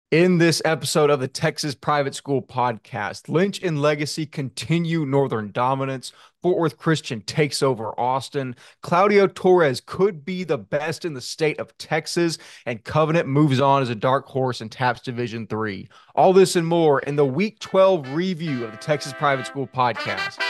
In this episode of the Texas Private School Podcast, Lynch and Legacy continue Northern dominance. Fort Worth Christian takes over Austin. Claudio Torres could be the best in the state of Texas, and Covenant moves on as a dark horse in TAPS Division III. All this and more in the Week 12 review of the Texas Private School Podcast.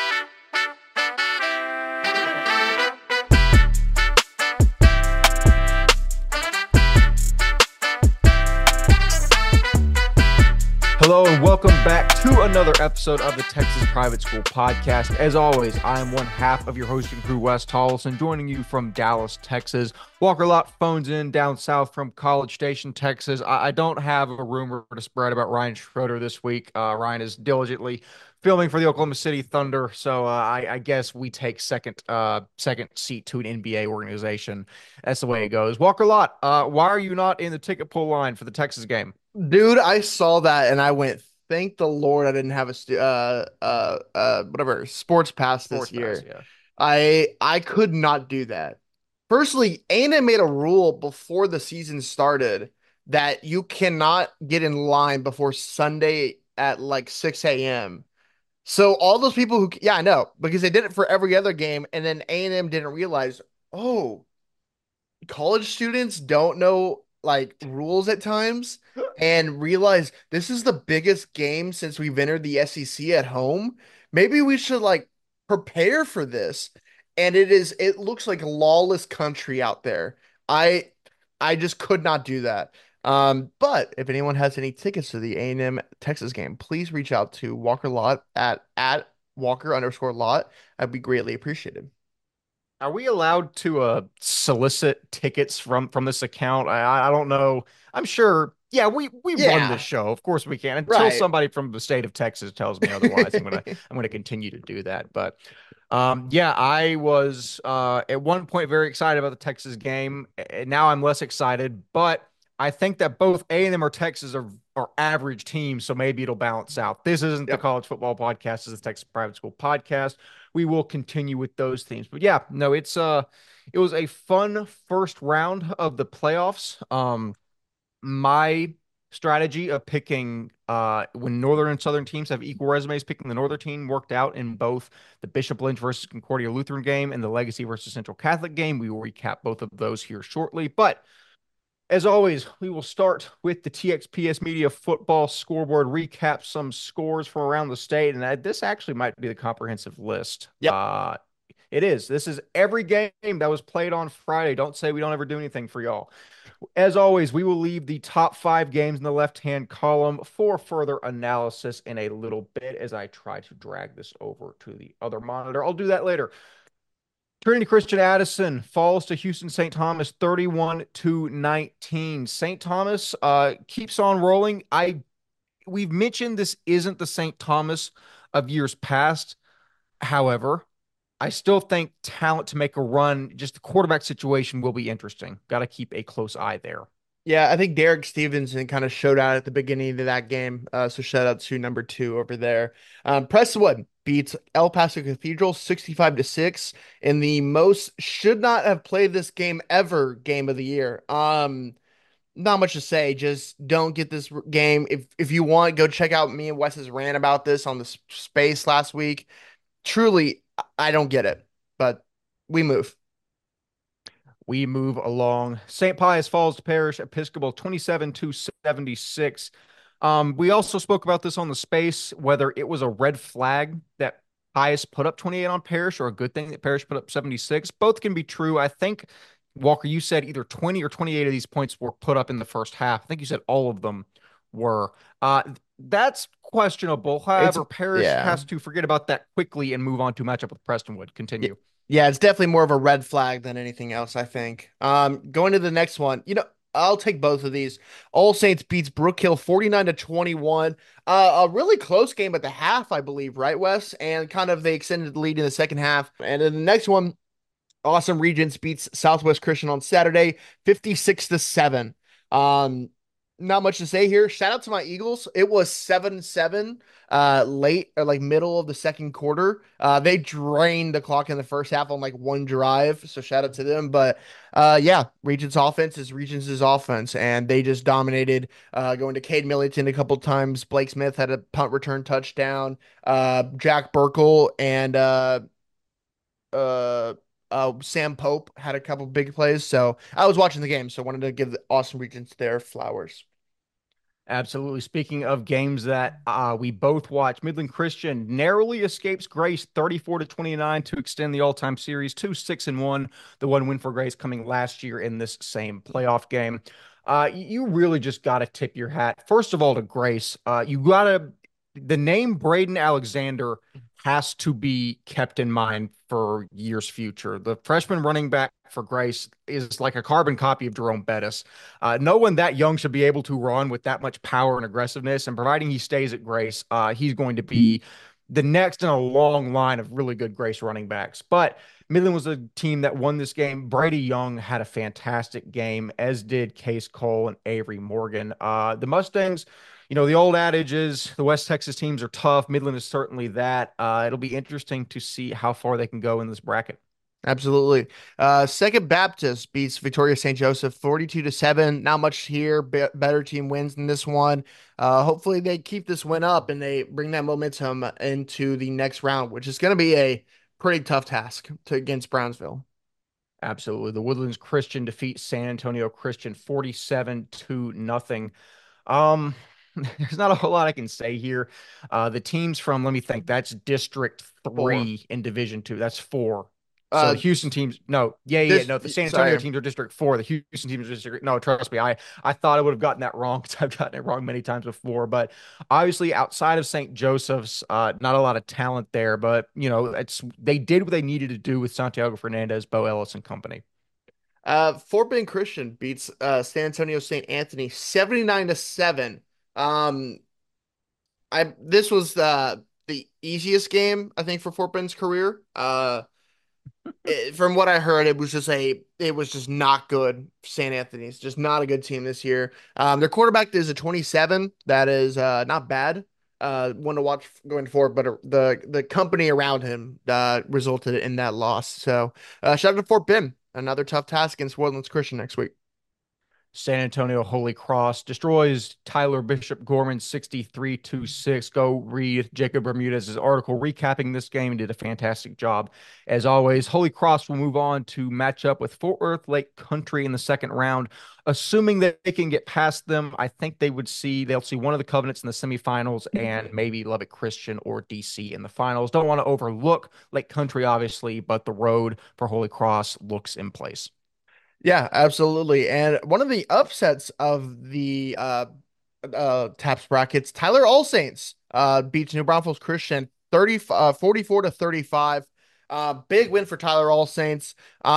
Hello and welcome back to another episode of the Texas Private School Podcast. As always, I am one half of your hosting crew, Wes Tollison, joining you from Dallas, Texas. Walker Lott phones in down south from College Station, Texas. I don't have a rumor to spread about Ryan Schroeder this week. Ryan is diligently filming for the Oklahoma City Thunder, so I guess we take second seat to an NBA organization. That's the way it goes. Walker Lott, why are you not in the ticket pull line for the Texas game? Dude, I saw that and I went, thank the Lord I didn't have a whatever sports pass this Sports Pass, year. yeah. I could not do that. Firstly, A&M made a rule before the season started that you cannot get in line before Sunday at like 6 a.m. So all those people who, yeah, I know, because they did it for every other game, and then A&M didn't realize, oh, college students don't know like rules at times and realize this is the biggest game since we've entered the SEC at home. Maybe we should like prepare for this. And it looks like a lawless country out there. I I just could not do that. But if anyone has any tickets to the A&M Texas game, please reach out to Walker Lot at Walker_Lot. I'd be greatly appreciated. Are we allowed to solicit tickets from this account? I don't know. I'm sure. Yeah, we run this Yeah, show. Of course we can. Until right. somebody from the state of Texas tells me otherwise, I'm gonna continue to do that. But yeah, I was at one point very excited about the Texas game. And now I'm less excited, but I think that both A&M or Texas are average teams, so maybe it'll balance out. This isn't the Yep. college football podcast, this is the Texas Private School Podcast. We will continue with those themes. But yeah, no, it was a fun first round of the playoffs. My strategy of picking when northern and southern teams have equal resumes, picking the northern team worked out in both the Bishop Lynch versus Concordia Lutheran game and the Legacy versus Central Catholic game. We will recap both of those here shortly. But as always, we will start with the TXPS Media football scoreboard, recap some scores from around the state, and this actually might be the comprehensive list. Yep. It is. This is every game that was played on Friday. Don't say we don't ever do anything for y'all. As always, we will leave the top five games in the left-hand column for further analysis in a little bit as I try to drag this over to the other monitor. I'll do that later. Trinity Christian Addison falls to Houston St. Thomas 31-19. St. Thomas keeps on rolling. We've mentioned this isn't the St. Thomas of years past. However, I still think talent to make a run, just the quarterback situation will be interesting. Got to keep a close eye there. Yeah, I think Derek Stevenson kind of showed out at the beginning of that game. So shout out to number two over there. Prestonwood beats El Paso Cathedral 65-6 in the most should not have played this game ever game of the year. Not much to say. Just don't get this game. If you want, go check out me and Wes's rant about this on the space last week. Truly, I don't get it, but we move. We move along. St. Pius Falls Parish Episcopal 27-76. We also spoke about this on the space, whether it was a red flag that Pius put up 28 on Parish or a good thing that Parish put up 76. Both can be true. I think, Walker, you said either 20 or 28 of these points were put up in the first half. I think you said all of them were. That's questionable. It's However, Parish yeah. has to forget about that quickly and move on to matchup with Prestonwood. Yeah, Continue. yeah, it's definitely more of a red flag than anything else, I think. Going to the next one, I'll take both of these. All Saints beats Brook Hill 49-21. A really close game at the half, I believe, right, Wes? And kind of they extended the lead in the second half. And then the next one, Awesome Regions beats Southwest Christian on Saturday, 56-7. Um, not much to say here. Shout out to my Eagles. It was 7-7 late or like middle of the second quarter. They drained the clock in the first half on like one drive. So shout out to them. But yeah, Regents offense is Regents' offense, and they just dominated, going to Cade Millington a couple times. Blake Smith had a punt return touchdown. Jack Burkle and uh Sam Pope had a couple big plays. So I was watching the game, so wanted to give the Austin Regents their flowers. Absolutely. Speaking of games that we both watched, Midland Christian narrowly escapes Grace 34-29 to extend the all-time series to 6-1. The one win for Grace coming last year in this same playoff game. You really just got to tip your hat. First of all, to Grace, you got to the name Braden Alexander has to be kept in mind for years future. The freshman running back for Grace is like a carbon copy of Jerome Bettis. No one that young should be able to run with that much power and aggressiveness. And providing he stays at Grace, he's going to be the next in a long line of really good Grace running backs. But Midland was a team that won this game. Brady Young had a fantastic game, as did Case Cole and Avery Morgan. The Mustangs, the old adage is the West Texas teams are tough. Midland is certainly that. It'll be interesting to see how far they can go in this bracket. Absolutely. Second Baptist beats Victoria St. Joseph 42-7. Not much here. Better team wins in this one. Hopefully they keep this win up and they bring that momentum into the next round, which is going to be a pretty tough task to against Brownsville. Absolutely. The Woodlands Christian defeat San Antonio Christian 47-0. There's not a whole lot I can say here. The teams from, let me think, that's District Four. 3 in Division 2. That's 4. So the Uh, Houston teams, no, this no, the San Antonio sorry. teams are District 4. The Houston teams are District, no, trust me, I thought I would have gotten that wrong because I've gotten it wrong many times before. But obviously, outside of St. Joseph's, not a lot of talent there. But they did what they needed to do with Santiago Fernandez, Bo Ellis, and company. Fort Bend Christian beats San Antonio St. Anthony 79-7. Um, I this was the easiest game I think for Fort Bend's career. From what I heard, it was just not good. St. Anthony's just not a good team this year. Their quarterback is a 27. That is not bad. One to watch going forward, but the company around him resulted in that loss. So shout out to Fort Bend. Another tough task against Woodlands Christian next week. San Antonio Holy Cross destroys Tyler Bishop Gorman 63-6. Go read Jacob Bermudez's article recapping this game and did a fantastic job. As always, Holy Cross will move on to match up with Fort Worth Lake Country in the second round. Assuming that they can get past them, I think they'll see one of the Covenants in the semifinals and maybe Lubbock Christian or DC in the finals. Don't want to overlook Lake Country, obviously, but the road for Holy Cross looks in place. Yeah, absolutely. And one of the upsets of the TAPS brackets, Tyler All Saints beats New Braunfels Christian 44-35. Big win for Tyler All Saints.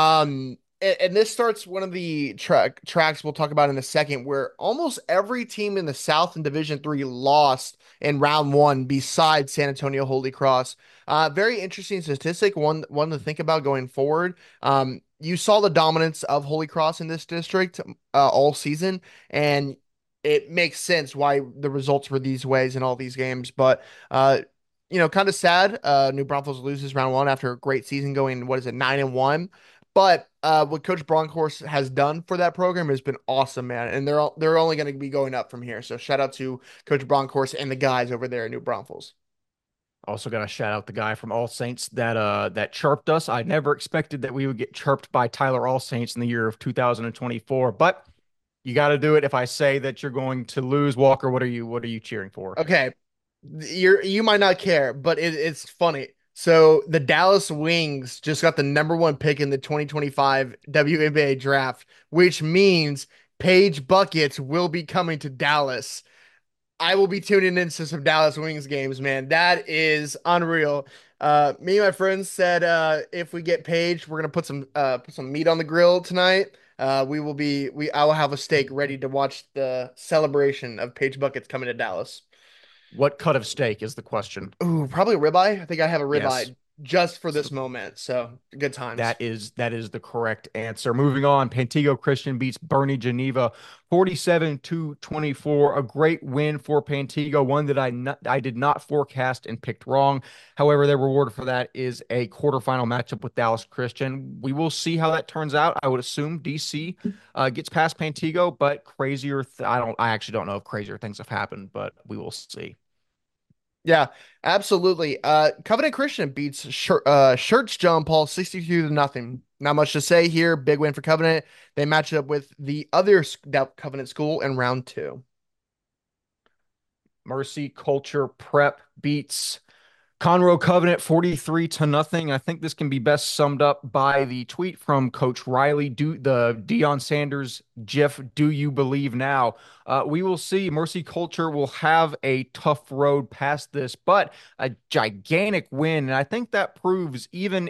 And this starts one of the tracks we'll talk about in a second, where almost every team in the South in Division 3 lost in round one besides San Antonio Holy Cross. Very interesting statistic, one to think about going forward. You saw the dominance of Holy Cross in this district all season, and it makes sense why the results were these ways in all these games. But kind of sad. New Braunfels loses round one after a great season, going what is it, 9-1. But what Coach Bronkhorst has done for that program has been awesome, man. And they're only going to be going up from here. So shout out to Coach Bronkhorst and the guys over there at New Braunfels. Also got to shout out the guy from All Saints that chirped us. I never expected that we would get chirped by Tyler All Saints in the year of 2024, but you got to do it. If I say that you're going to lose, Walker, what are you cheering for? Okay, you might not care, but it's funny. So the Dallas Wings just got the number one pick in the 2025 WNBA draft, which means Paige Buckets will be coming to Dallas. I will be tuning into some Dallas Wings games, man. That is unreal. Me and my friends said if we get Paige, we're gonna put some meat on the grill tonight. I will have a steak ready to watch the celebration of Paige Buckets coming to Dallas. What cut of steak is the question? Ooh, probably a ribeye. I think I have a Yes. ribeye just for this moment. So good times. That is the correct answer. Moving on, Pantego Christian beats Bernie Geneva 47-24. A great win for Pantego, one that I did not forecast and picked wrong. However, their reward for that is a quarterfinal matchup with Dallas Christian. We will see how that turns out. I would assume DC gets past Pantego, but I actually don't know if crazier things have happened, but we will see. Yeah, absolutely. Covenant Christian beats Shirts John Paul 62 to nothing. Not much to say here. Big win for Covenant. They match up with the other Covenant school in round two. Mercy Culture Prep beats Conroe Covenant 43 to nothing. I think this can be best summed up by the tweet from Coach Riley, the Deion Sanders GIF, Do You Believe Now? We will see. Mercy Culture will have a tough road past this, but a gigantic win. And I think that proves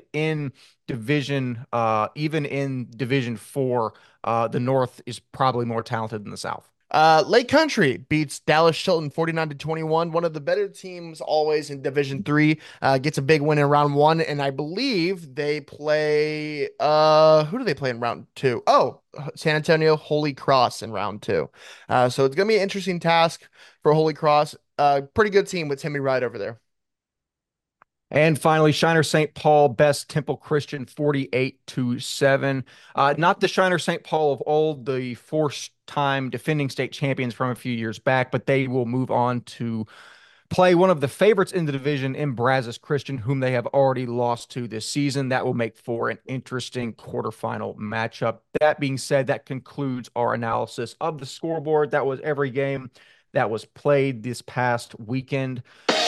even in Division 4, the North is probably more talented than the South. Lake Country beats Dallas Chilton 49 to 21. One of the better teams always in Division 3. Gets a big win in round one, and I believe they play who do they play in round two? Oh, San Antonio Holy Cross in round two. So it's gonna be an interesting task for Holy Cross. Pretty good team with Timmy Wright over there. And finally, Shiner St. Paul best Temple Christian 48-7. Not the Shiner St. Paul of old, the four-time defending state champions from a few years back, but they will move on to play one of the favorites in the division in Brazos Christian, whom they have already lost to this season. That will make for an interesting quarterfinal matchup. That being said, that concludes our analysis of the scoreboard. That was every game that was played this past weekend.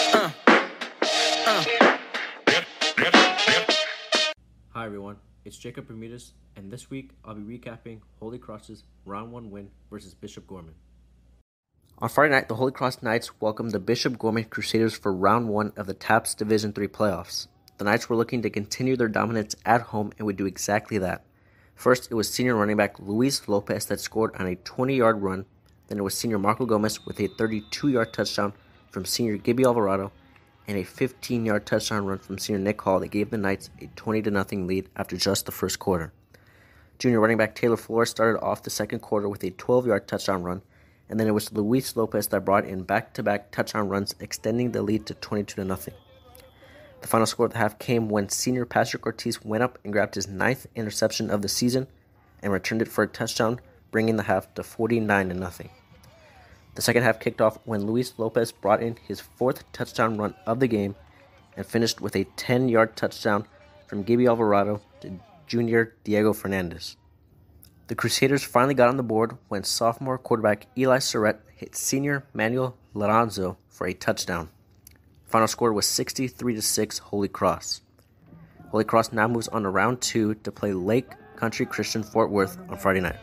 Hi everyone, it's Jacob Bermudez, and this week I'll be recapping Holy Cross's round 1 win versus Bishop Gorman. On Friday night, the Holy Cross Knights welcomed the Bishop Gorman Crusaders for round 1 of the TAPS Division 3 playoffs. The Knights were looking to continue their dominance at home and would do exactly that. First, it was senior running back Luis Lopez that scored on a 20-yard run. Then it was senior Marco Gomez with a 32-yard touchdown from senior Gibby Alvarado, and a 15-yard touchdown run from senior Nick Hall that gave the Knights a 20-0 lead after just the first quarter. Junior running back Taylor Flores started off the second quarter with a 12-yard touchdown run, and then it was Luis Lopez that brought in back-to-back touchdown runs, extending the lead to 22-0. The final score of the half came when senior Patrick Ortiz went up and grabbed his 9th interception of the season and returned it for a touchdown, bringing the half to 49-0. The second half kicked off when Luis Lopez brought in his 4th touchdown run of the game and finished with a 10-yard touchdown from Gibby Alvarado to junior Diego Fernandez. The Crusaders finally got on the board when sophomore quarterback Eli Surrett hit senior Manuel Laranzo for a touchdown. The final score was 63-6 Holy Cross. Holy Cross now moves on to round 2 to play Lake Country Christian Fort Worth on Friday night.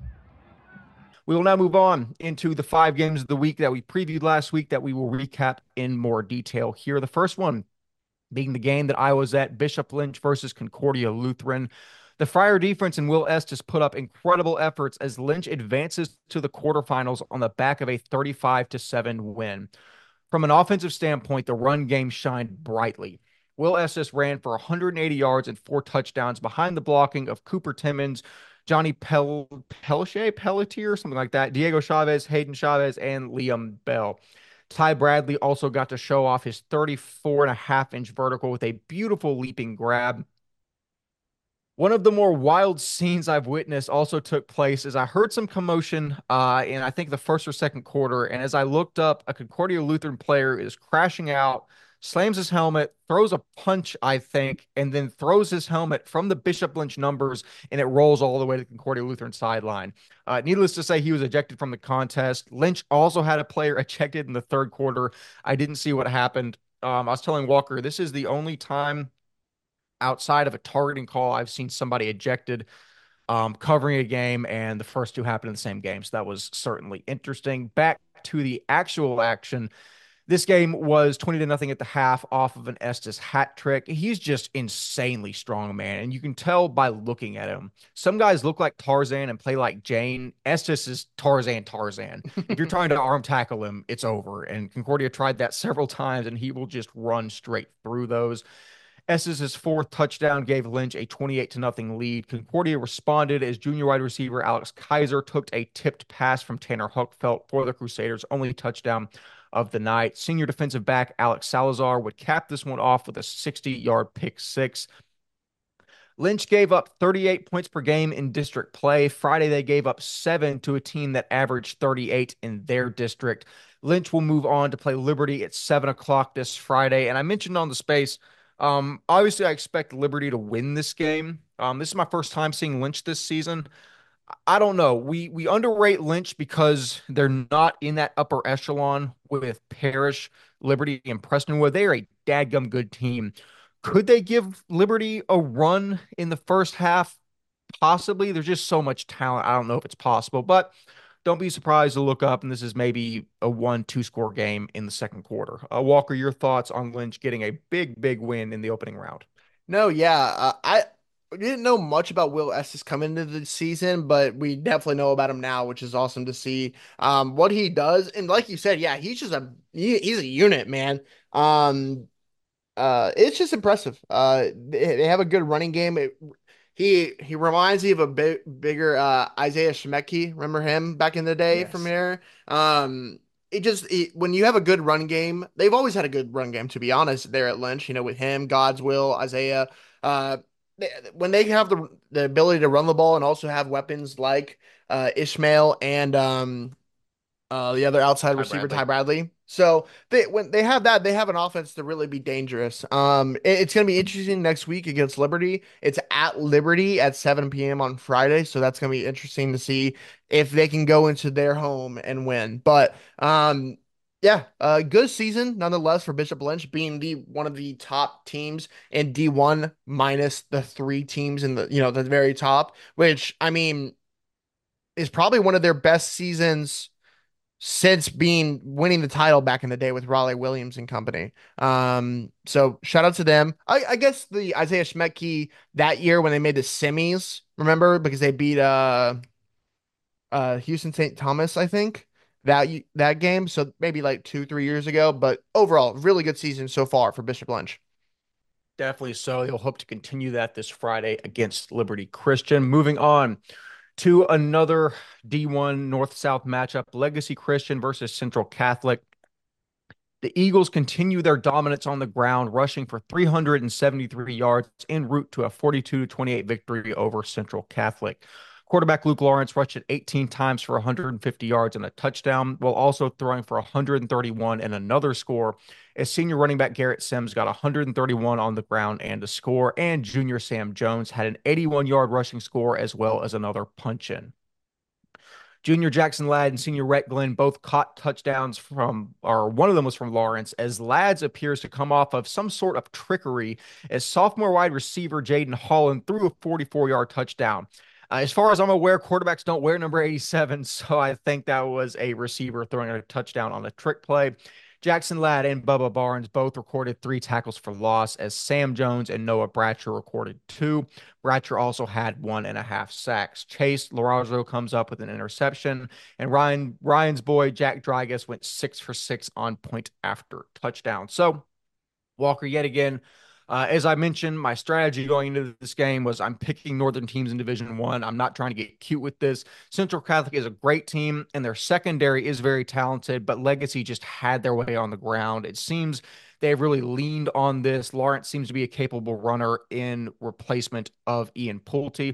We will now move on into the 5 games of the week that we previewed last week that we will recap in more detail here. The first one being the game that I was at, Bishop Lynch versus Concordia Lutheran. The Friar defense and Will Estes put up incredible efforts as Lynch advances to the quarterfinals on the back of a 35-7 win. From an offensive standpoint, the run game shined brightly. Will Estes ran for 180 yards and 4 touchdowns behind the blocking of Cooper Timmons, Johnny Pelletier, something like that, Diego Chavez, Hayden Chavez, and Liam Bell. Ty Bradley also got to show off his 34.5-inch vertical with a beautiful leaping grab. One of the more wild scenes I've witnessed also took place as I heard some commotion in I think the first or second quarter. And as I looked up, a Concordia Lutheran player is crashing out, slams his helmet, throws a punch, I think, and then throws his helmet from the Bishop Lynch numbers, and it rolls all the way to the Concordia Lutheran sideline. Needless to say, he was ejected from the contest. Lynch also had a player ejected in the third quarter. I didn't see what happened. I was telling Walker, this is the only time outside of a targeting call I've seen somebody ejected covering a game, and the first 2 happened in the same game. So that was certainly interesting. Back to the actual action. This game was 20-0 at the half off of an Estes hat trick. He's just insanely strong, man. And you can tell by looking at him. Some guys look like Tarzan and play like Jane. Estes is Tarzan. If you're trying to arm tackle him, it's over. And Concordia tried that several times, and he will just run straight through those. Ess's fourth touchdown gave Lynch a 28 to nothing lead. Concordia responded as junior wide receiver Alex Kaiser took a tipped pass from Tanner Huckfelt for the Crusaders' only touchdown of the night. Senior defensive back Alex Salazar would cap this one off with a 60-yard pick six. Lynch gave up 38 points per game in district play. Friday, they gave up 7 to a team that averaged 38 in their district. Lynch will move on to play Liberty at 7 o'clock this Friday. And I mentioned on the space, obviously, I expect Liberty to win this game. This is my first time seeing Lynch this season. I don't know. We underrate Lynch because they're not in that upper echelon with Parrish, Liberty, and Prestonwood. They are a dadgum good team. Could they give Liberty a run in the first half? Possibly. There's just so much talent. I don't know if it's possible, but don't be surprised to look up and this is maybe a 1-2 score game in the second quarter. Walker, your thoughts on Lynch getting a big win in the opening round? No, yeah, I didn't know much about Will Estes coming into the season, but we definitely know about him now, which is awesome to see. What he does, and like you said, yeah, he's a unit, man. Um, it's just impressive. They have a good running game. He reminds me of a bigger Isaiah Shemeki. Remember him back in the day from Yes. here? When you have a good run game, they've always had a good run game, to be honest, there at Lynch, with him, God's will, Isaiah. Uh, when they have the ability to run the ball and also have weapons like Ishmael and the other outside Ty receiver, Ty Bradley. Bradley. So when they have that, they have an offense to really be dangerous. It's going to be interesting next week against Liberty. It's at Liberty at 7 p.m. on Friday, so that's going to be interesting to see if they can go into their home and win. But yeah, good season nonetheless for Bishop Lynch being the one of the top teams in D1 minus the three teams in the very top, which I mean is probably one of their best seasons since being winning the title back in the day with Raleigh Williams and company. So shout out to them. I guess the Isaiah Schmecki that year when they made the semis, remember? Because they beat Houston St. Thomas, I think. That game. So maybe like 2, 3 years ago. But overall, really good season so far for Bishop Lynch. Definitely so. They'll hope to continue that this Friday against Liberty Christian. Moving on to another D1 North-South matchup, Legacy Christian versus Central Catholic. The Eagles continue their dominance on the ground, rushing for 373 yards en route to a 42-28 victory over Central Catholic. Quarterback Luke Lawrence rushed it 18 times for 150 yards and a touchdown, while also throwing for 131 and another score. As senior running back Garrett Sims got 131 on the ground and a score, and junior Sam Jones had an 81-yard rushing score as well as another punch in. Junior Jackson Ladd and senior Rhett Glenn both caught touchdowns or one of them was from Lawrence, as Ladd's appears to come off of some sort of trickery as sophomore wide receiver Jaden Holland threw a 44-yard touchdown. As far as I'm aware, quarterbacks don't wear number 87, so I think that was a receiver throwing a touchdown on a trick play. Jackson Ladd and Bubba Barnes both recorded 3 tackles for loss, as Sam Jones and Noah Bratcher recorded 2. Bratcher also had 1.5 sacks. Chase Larazzo comes up with an interception, and Ryan's boy Jack Drygas went 6 for 6 on point after touchdown. So Walker, yet again, as I mentioned, my strategy going into this game was I'm picking Northern teams in Division One. I'm not trying to get cute with this. Central Catholic is a great team, and their secondary is very talented, but Legacy just had their way on the ground. It seems they've really leaned on this. Lawrence seems to be a capable runner in replacement of Ian Pulte.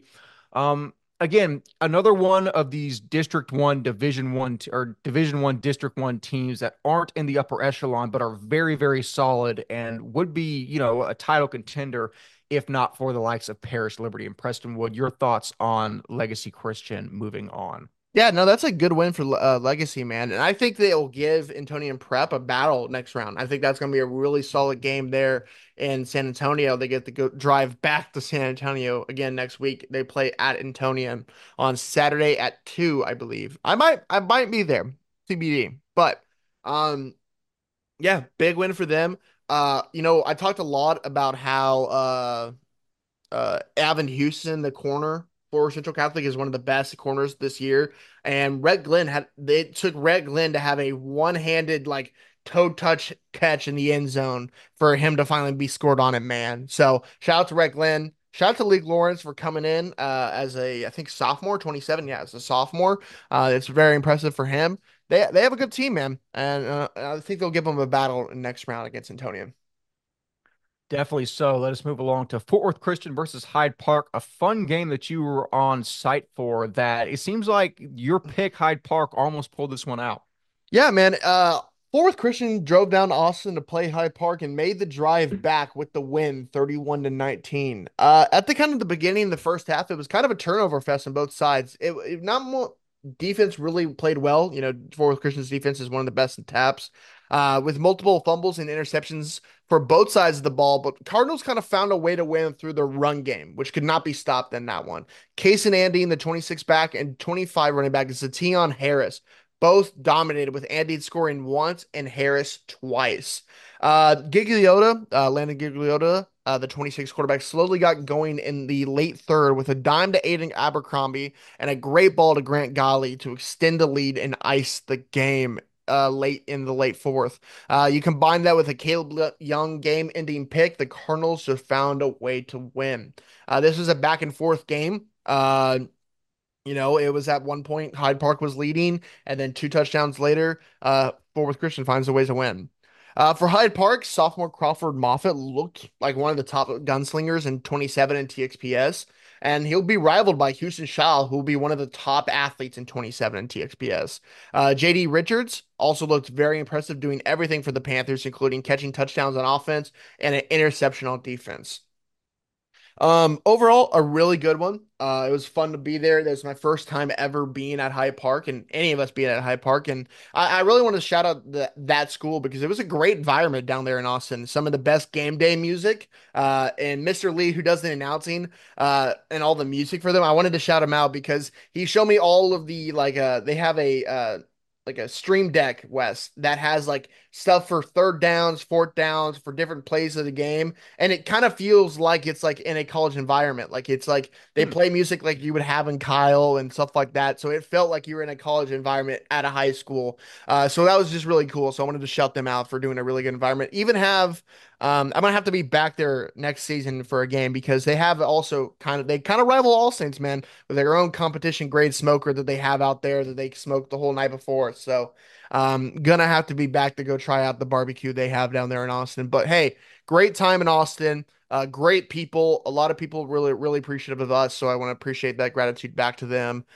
Again, another one of these District 1, Division 1 or Division 1 District 1 teams that aren't in the upper echelon but are very solid and would be, a title contender if not for the likes of Parrish, Liberty, and Prestonwood. Your thoughts on Legacy Christian moving on? Yeah, no, that's a good win for Legacy, man. And I think they'll give Antonian Prep a battle next round. I think that's going to be a really solid game there in San Antonio. They get to go drive back to San Antonio again next week. They play at Antonian on Saturday at 2, I believe. I might be there, TBD. But um yeah, big win for them. I talked a lot about how Avin Houston, the corner for Central Catholic is one of the best corners this year. And Rhett Glenn it took Rhett Glenn to have a one-handed like toe touch catch in the end zone for him to finally be scored on it, man. So shout out to Rhett Glenn. Shout out to League Lawrence for coming in as I think sophomore, 27. Yeah, as a sophomore. It's very impressive for him. They have a good team, man, and I think they'll give them a battle next round against Antonio. Definitely so. Let us move along to Fort Worth Christian versus Hyde Park, a fun game that you were on site for. That it seems like your pick, Hyde Park, almost pulled this one out. Yeah, man. Fort Worth Christian drove down to Austin to play Hyde Park and made the drive back with the win, 31 to 19. At the kind of the beginning of the first half, it was kind of a turnover fest on both sides. It not more defense really played well. Fort Worth Christian's defense is one of the best in TAPS. With multiple fumbles and interceptions for both sides of the ball, but Cardinals kind of found a way to win through the run game, which could not be stopped in that one. Case and Andy in the 26 back and 25 running back is Tion Harris both dominated with Andy scoring once and Harris twice. Landon Gigliotta, the 26 quarterback, slowly got going in the late third with a dime to Aiden Abercrombie and a great ball to Grant Golly to extend the lead and ice the game. Late in the late fourth. You combine that with a Caleb Young game ending pick, the Cardinals just found a way to win. This was a back and forth game. It was at one point Hyde Park was leading, and then 2 touchdowns later, Fort Worth Christian finds a way to win. For Hyde Park, sophomore Crawford Moffitt looked like one of the top gunslingers in 27 in TXPS, and he'll be rivaled by Houston Shaw, who will be one of the top athletes in 27 in TXPS. JD Richards also looked very impressive, doing everything for the Panthers, including catching touchdowns on offense and an interception on defense. Overall, a really good one. It was fun to be there. That was my first time ever being at Hyde Park, and any of us being at Hyde Park. And I really want to shout out that school because it was a great environment down there in Austin. Some of the best game day music, and Mr. Lee, who does the announcing, and all the music for them. I wanted to shout him out because he showed me all of the they have like a stream deck, Wes, that has like stuff for third downs, fourth downs, for different plays of the game. And it kind of feels like it's like in a college environment. Like it's like they play music like you would have in Kyle and stuff like that. So it felt like you were in a college environment at a high school. So that was just really cool. So I wanted to shout them out for doing a really good environment. Even have I'm gonna have to be back there next season for a game because they have also they kind of rival All Saints, man, with their own competition grade smoker that they have out there that they smoked the whole night before. So gonna have to be back to go try out the barbecue they have down there in Austin. But hey, great time in Austin. Great people. A lot of people really, really appreciative of us. So I want to appreciate that gratitude back to them.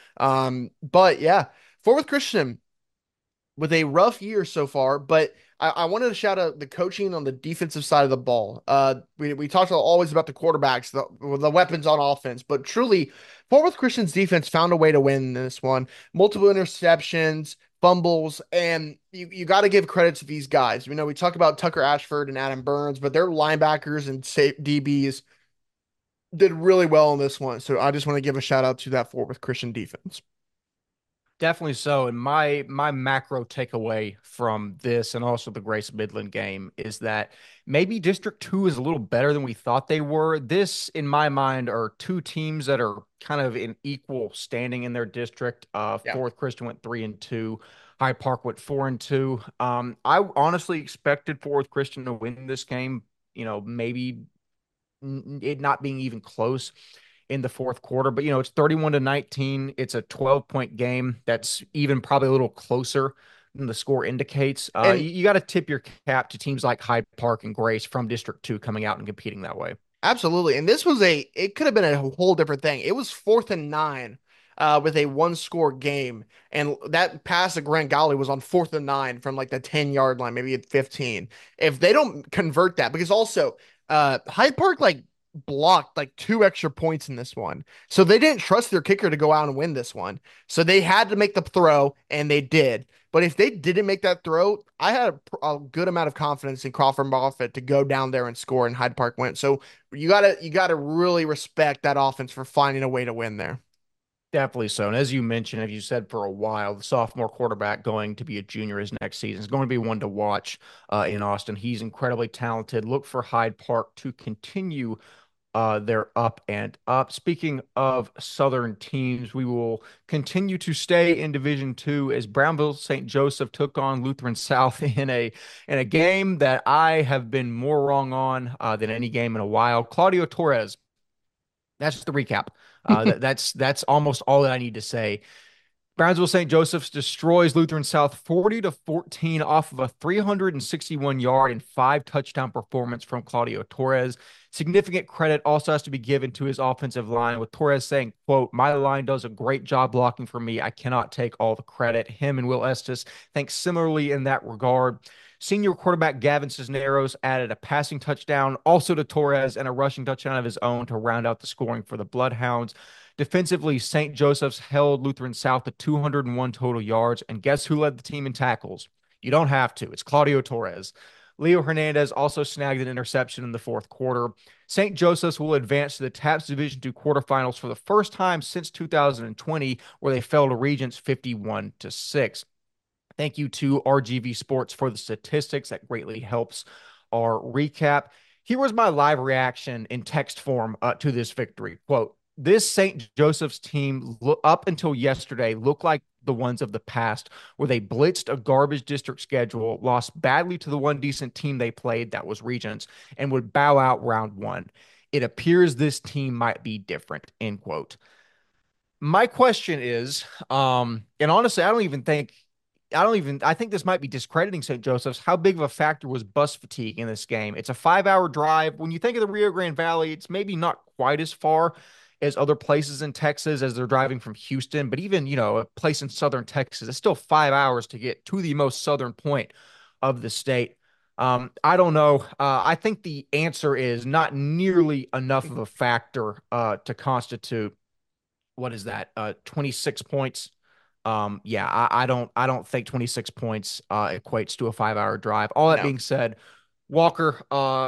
But yeah, Fort Worth Christian with a rough year so far, but I wanted to shout out the coaching on the defensive side of the ball. We talked always about the quarterbacks, the weapons on offense, but truly, Fort Worth Christian's defense found a way to win this one. Multiple interceptions, fumbles, and you got to give credit to these guys. We talk about Tucker Ashford and Adam Burns, but their linebackers and DBs did really well in this one. So I just want to give a shout out to that Fort Worth Christian defense. Definitely so. And my macro takeaway from this and also the Grace Midland game is that maybe District 2 is a little better than we thought they were. This, in my mind, are two teams that are kind of in equal standing in their district. Yeah. Fort Worth Christian went 3-2. Hyde Park went 4-2. I honestly expected Fort Worth Christian to win this game, maybe it not being even close in the fourth quarter. But it's 31 to 19. It's a 12-point game. That's even probably a little closer than the score indicates. And You got to tip your cap to teams like Hyde Park and Grace from District 2 coming out and competing that way. absolutely. And this was it could have been a whole different thing. It was 4th and 9 with a one-score game. And that pass to Grant Golly was on 4th and 9 from like the 10-yard line, maybe at 15. If they don't convert that, because also Hyde Park like blocked like 2 extra points in this one. So they didn't trust their kicker to go out and win this one. So they had to make the throw, and they did. But if they didn't make that throw, I had a good amount of confidence in Crawford Moffett to go down there and score, and Hyde Park went. So you gotta really respect that offense for finding a way to win there. Definitely so. And as you mentioned, as you said for a while, the sophomore quarterback going to be a junior his next season is going to be one to watch in Austin. He's incredibly talented. Look for Hyde Park to continue They're up and up. Speaking of Southern teams, we will continue to stay in Division Two as Brownville St. Joseph took on Lutheran South in a game that I have been more wrong on than any game in a while. Claudio Torres. That's the recap. That's almost all that I need to say. Brownsville St. Joseph's destroys Lutheran South 40-14 off of a 361-yard and 5 touchdown performance from Claudio Torres. Significant credit also has to be given to his offensive line, with Torres saying, quote, "My line does a great job blocking for me. I cannot take all the credit." Him and Will Estes think similarly in that regard. Senior quarterback Gavin Cisneros added a passing touchdown also to Torres and a rushing touchdown of his own to round out the scoring for the Bloodhounds. Defensively, St. Joseph's held Lutheran South to 201 total yards. And guess who led the team in tackles? You don't have to. It's Claudio Torres. Leo Hernandez also snagged an interception in the fourth quarter. St. Joseph's will advance to the TAPS Division II quarterfinals for the first time since 2020, where they fell to Regents 51-6. Thank you to RGV Sports for the statistics. That greatly helps our recap. Here was my live reaction in text form to this victory. Quote, "This St. Joseph's team up until yesterday looked like the ones of the past, where they blitzed a garbage district schedule, lost badly to the one decent team they played, that was Regents, and would bow out round one. It appears this team might be different," end quote. My question is, and honestly, I think this might be discrediting St. Joseph's. How big of a factor was bus fatigue in this game? It's a 5 hour drive. When you think of the Rio Grande Valley, it's maybe not quite as far as other places in Texas as they're driving from Houston, but even, a place in southern Texas, it's still 5 hours to get to the most southern point of the state. I don't know. I think the answer is not nearly enough of a factor to constitute what is that? 26 points. Yeah, I don't think 26 points equates to a 5 hour drive. All that No. being said, Walker,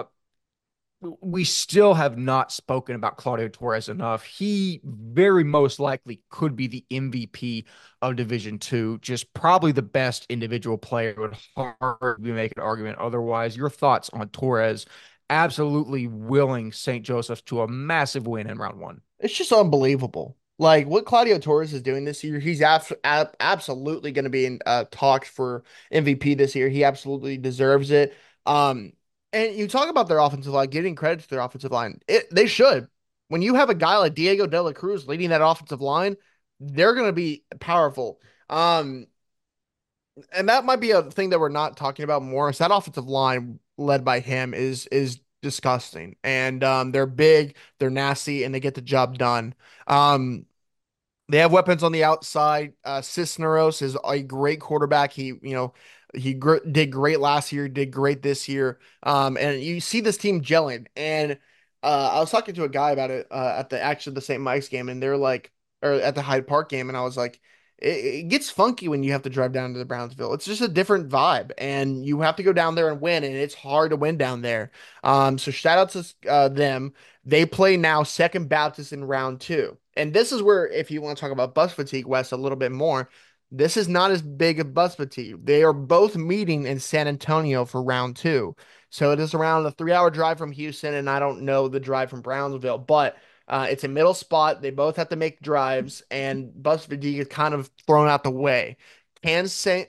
we still have not spoken about Claudio Torres enough. He very most likely could be the MVP of Division Two, just probably the best individual player. Would hardly make an argument otherwise. Your thoughts on Torres absolutely willing St. Joseph's to a massive win in round one? It's just unbelievable. Like what Claudio Torres is doing this year, he's absolutely going to be in talks for MVP this year. He absolutely deserves it. Um, and you talk about their offensive line, giving credit to their offensive line. They should. When you have a guy like Diego De La Cruz leading that offensive line, they're going to be powerful. Um, and that might be a thing that we're not talking about more. Is that offensive line led by him is disgusting, and they're big, they're nasty, and they get the job done. Um, they have weapons on the outside. Cisneros is a great quarterback. He did great last year, did great this year. And you see this team gelling. And I was talking to a guy about it at the St. Mike's game, and they're like, or at the Hyde Park game, and I was like, it gets funky when you have to drive down to the Brownsville. It's just a different vibe, and you have to go down there and win, and it's hard to win down there. So shout out to them. They play now Second Baptist in round two. And this is where, if you want to talk about bus fatigue, Wes, a little bit more, this is not as big of bus fatigue. They are both meeting in San Antonio for round two. So it is around a 3 hour drive from Houston, and I don't know the drive from Brownsville, but it's a middle spot. They both have to make drives, and bus fatigue is kind of thrown out the way. Can Saint,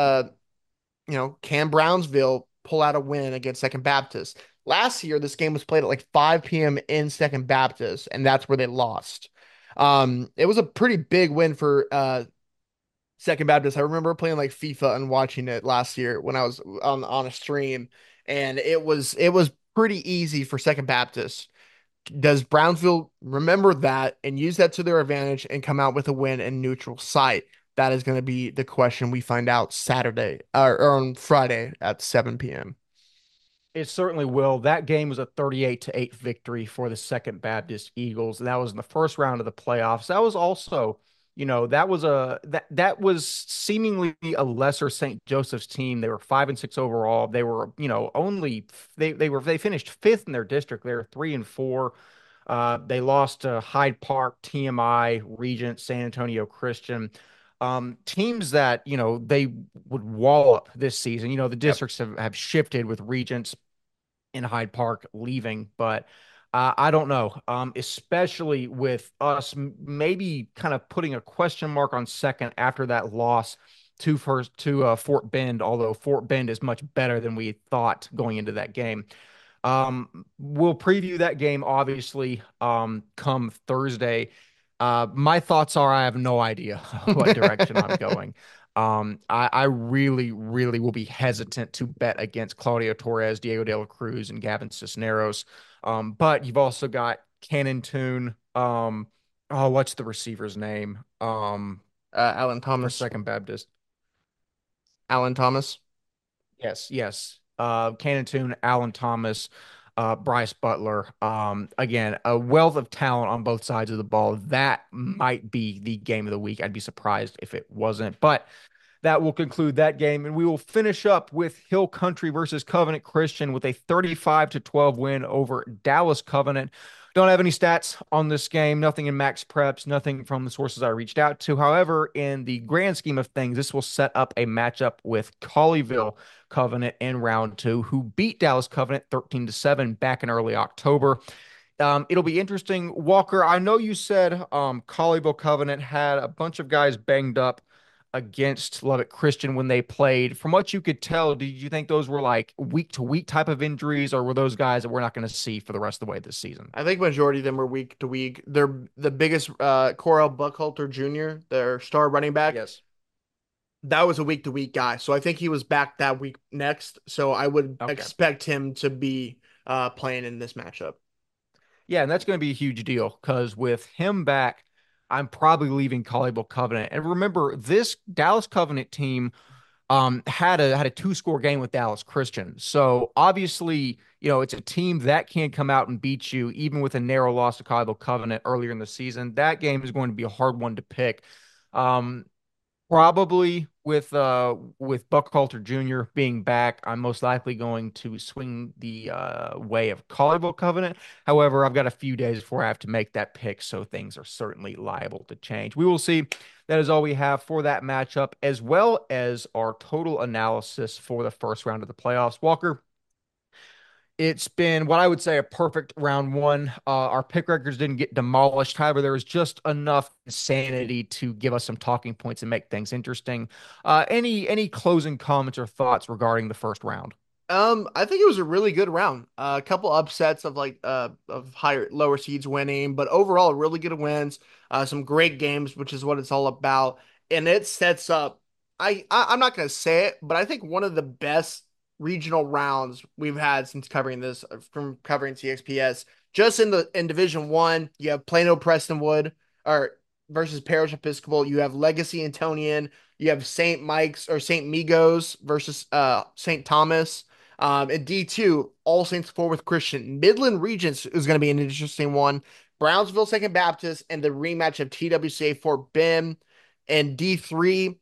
can Brownsville pull out a win against Second Baptist? Last year, this game was played at like 5 p.m. in Second Baptist, and that's where they lost. It was a pretty big win for Second Baptist. I remember playing like FIFA and watching it last year when I was on a stream, and it was pretty easy for Second Baptist. Does Brownsville remember that and use that to their advantage and come out with a win in neutral site? That is going to be the question we find out Saturday or on Friday at 7 p.m. It certainly will. That game was a 38-8 victory for the Second Baptist Eagles. That was in the first round of the playoffs. That was also, that was seemingly a lesser St. Joseph's team. They were 5-6 overall. They were, only they finished fifth in their district. They were 3-4. They lost to Hyde Park, TMI, Regent, San Antonio Christian. Teams that, they would wallop this season. The Yep. districts have shifted with Regents in Hyde Park leaving, but I don't know, especially with us maybe kind of putting a question mark on second after that loss to Fort Bend, although Fort Bend is much better than we thought going into that game. We'll preview that game obviously come Thursday. My thoughts are I have no idea what direction I'm going. I really, really will be hesitant to bet against Claudio Torres, Diego de la Cruz, and Gavin Cisneros. But you've also got Cannon Toon. Oh, what's the receiver's name? Alan For Thomas. Second Baptist. Alan Thomas. Yes, yes. Cannon Toon, Alan Thomas, Bryce Butler. Again, a wealth of talent on both sides of the ball. That might be the game of the week. I'd be surprised if it wasn't. But that will conclude that game, and we will finish up with Hill Country versus Covenant Christian with a 35 to 12 win over Dallas Covenant. Don't have any stats on this game, nothing in max preps, nothing from the sources I reached out to. However, in the grand scheme of things, this will set up a matchup with Colleyville Covenant in round two, who beat Dallas Covenant 13-7 back in early October. It'll be interesting. Walker, I know you said Colleyville Covenant had a bunch of guys banged up against Lubbock Christian when they played. From what you could tell, did you think those were like week to week type of injuries, or were those guys that we're not going to see for the rest of the way this season? I think majority of them were week to week. They're the biggest Corel Buckhalter Jr., their star running back. Yes. That was a week to week guy. So I think he was back that week next. So I would Okay. expect him to be playing in this matchup. Yeah, and that's going to be a huge deal because with him back, I'm probably leaving Colleyville Covenant. And remember, this Dallas Covenant team had a two-score game with Dallas Christian. So obviously, it's a team that can come out and beat you even with a narrow loss to Colleyville Covenant earlier in the season. That game is going to be a hard one to pick. Um, Probably with Buckhalter Jr. being back, I'm most likely going to swing the way of Colleyville Covenant. However, I've got a few days before I have to make that pick, so things are certainly liable to change. We will see. That is all we have for that matchup, as well as our total analysis for the first round of the playoffs. Walker, it's been what I would say a perfect round one. Our pick records didn't get demolished. However, there was just enough insanity to give us some talking points and make things interesting. Any closing comments or thoughts regarding the first round? I think it was a really good round. A couple upsets of of higher lower seeds winning, but overall really good wins. Some great games, which is what it's all about. And it sets up I'm not gonna say it, but I think one of the best regional rounds we've had since covering this from covering CXPS. Just in Division One, you have Plano Prestonwood or versus Parish Episcopal. You have Legacy Antonian. You have St. Mike's or St. Migos versus St. Thomas. In D2, All Saints Forward Christian. Midland Regents is going to be an interesting one. Brownsville Second Baptist and the rematch of TWCA Fort Bend. And D3,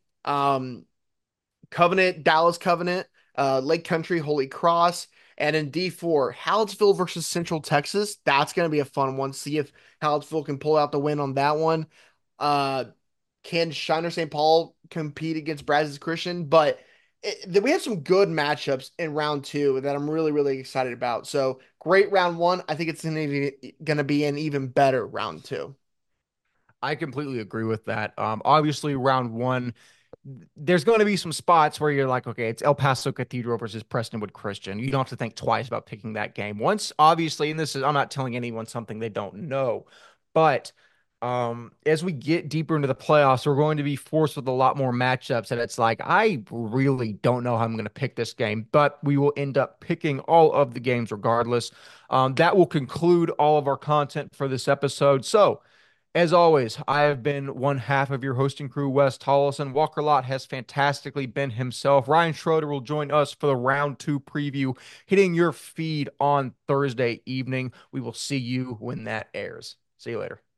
Covenant, Dallas Covenant, Lake Country, Holy Cross. And in D4, Hallettsville versus Central Texas. That's going to be a fun one. See if Hallettsville can pull out the win on that one. Uh, can Shiner St. Paul compete against Brazos Christian? But we have some good matchups in round two that I'm really, really excited about. So great round one. I think it's going to be an even better round two. I completely agree with that. Obviously, round one, there's going to be some spots where you're like, okay, it's El Paso Cathedral versus Prestonwood Christian. You don't have to think twice about picking that game. Once, obviously, and I'm not telling anyone something they don't know, but as we get deeper into the playoffs, we're going to be forced with a lot more matchups. And it's like, I really don't know how I'm going to pick this game, but we will end up picking all of the games regardless. That will conclude all of our content for this episode. So, as always, I have been one half of your hosting crew, Wes Tollison. Walker Lott has fantastically been himself. Ryan Schroeder will join us for the round two preview, hitting your feed on Thursday evening. We will see you when that airs. See you later.